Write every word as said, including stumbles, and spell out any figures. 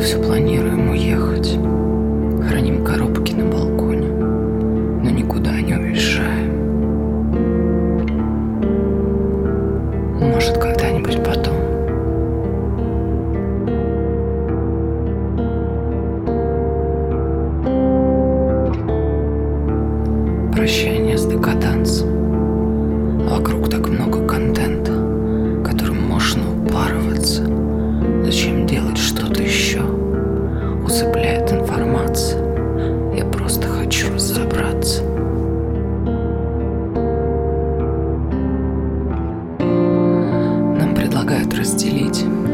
все планируем уехать. Храним коробки на балконе, но никуда не уезжаем. Может, когда-нибудь потом. Прощание с декадансом. Вокруг так много контента, которым можно упарываться. Зачем делать что-то еще? Усыпляет информация. Я просто хочу разобраться. Нам предлагают разделить